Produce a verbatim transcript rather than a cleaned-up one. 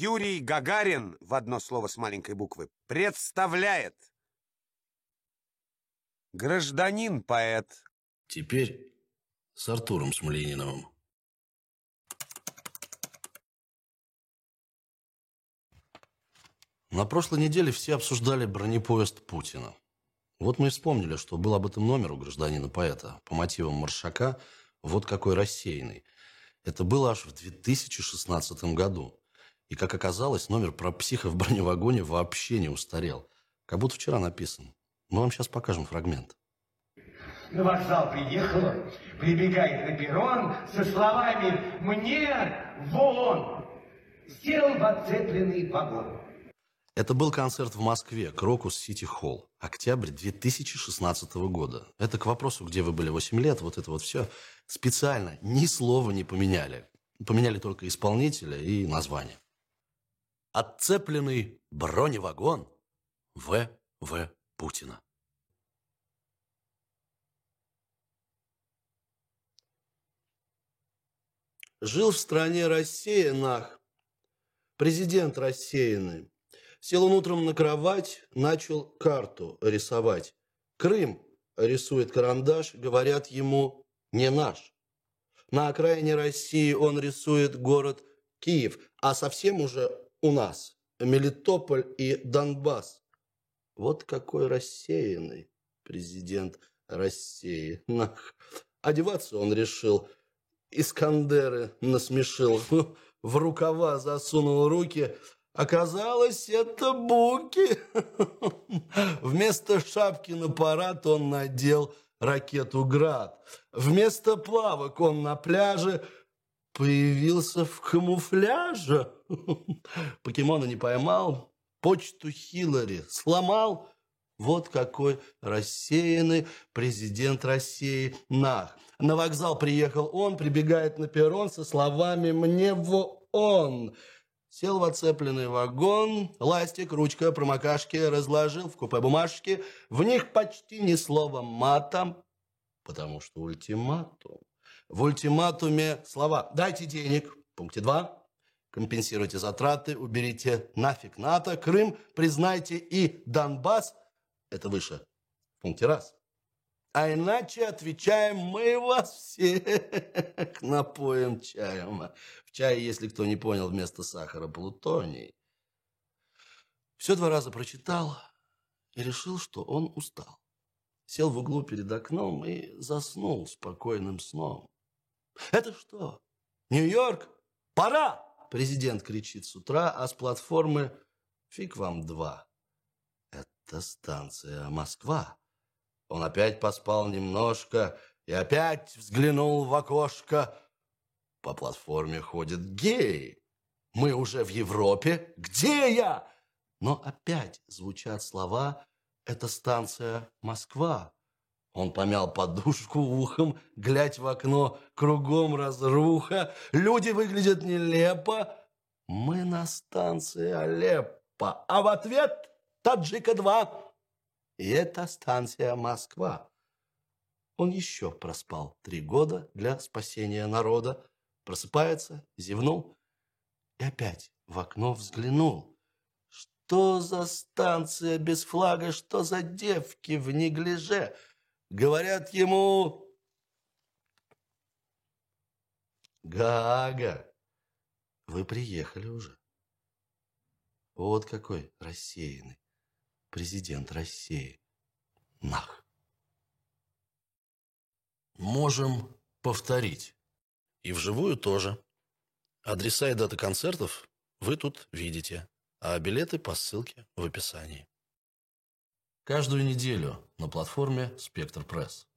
Юрий Гагарин, в одно слово с маленькой буквы, представляет гражданин-поэт. Теперь с Артуром Смолениновым. На прошлой неделе все обсуждали бронепоезд Путина. Вот мы и вспомнили, что был об этом номер у гражданина-поэта по мотивам Маршака «Вот какой рассеянный». Это было аж в две тысячи шестнадцатом году. И, как оказалось, номер про психа в броневагоне вообще не устарел. Как будто вчера написан. Мы вам сейчас покажем фрагмент. На вокзал приехала, прибегает на перрон со словами «Мне вон!» Сел в отцепленный вагон. Это был концерт в Москве, Крокус Сити Холл, октябрь две тысячи шестнадцатого года. Это к вопросу, где вы были восемь лет, вот это вот все. Специально ни слова не поменяли. Поменяли только исполнителя и название. Отцепленный броневагон В. В. Путина. Жил в стране рассеянных президент рассеянный. Сел он утром на кровать, начал карту рисовать. Крым рисует карандаш, говорят ему не наш. На окраине России он рисует город Киев, а совсем уже у нас Мелитополь и Донбасс. Вот какой рассеянный президент России. Одеваться он решил, Искандеры насмешил, в рукава засунул руки. Оказалось, это буки. Вместо шапки на парад он надел ракету «Град». Вместо плавок он на пляже появился в камуфляже. Покемона не поймал, почту Хиллари сломал. Вот какой рассеянный президент России нах. На вокзал приехал он, прибегает на перрон со словами «Мне во он». Сел в оцепленный вагон, ластик, ручка, промокашки, разложил в купе бумажки. В них почти ни слова матом, потому что ультиматум. В ультиматуме слова «Дайте денег», в пункте два, «Компенсируйте затраты», «Уберите нафиг НАТО», «Крым», «Признайте» и «Донбасс». Это выше, в пункте раз. А иначе отвечаем мы вас всех напоим чаем. В чае, если кто не понял, вместо сахара плутоний. Все два раза прочитал и решил, что он устал. Сел в углу перед окном и заснул спокойным сном. Это что? Нью-Йорк? Пора! Президент кричит с утра, а с платформы фиг вам два. Это станция Москва. Он опять поспал немножко и опять взглянул в окошко. По платформе ходят геи. Мы уже в Европе. Где я? Но опять звучат слова «Это станция Москва». Он помял подушку ухом, глядь в окно, кругом разруха. Люди выглядят нелепо. Мы на станции Алеппо. А в ответ Таджика-два. И это станция Москва. Он еще проспал три года для спасения народа. Просыпается, зевнул и опять в окно взглянул. Что за станция без флага, что за девки в неглиже? Говорят ему: Гаага, вы приехали уже. Вот какой рассеянный президент России. Нах. Можем повторить. И вживую тоже. Адреса и даты концертов вы тут видите, а билеты по ссылке в описании. Каждую неделю на платформе «Спектр Пресс».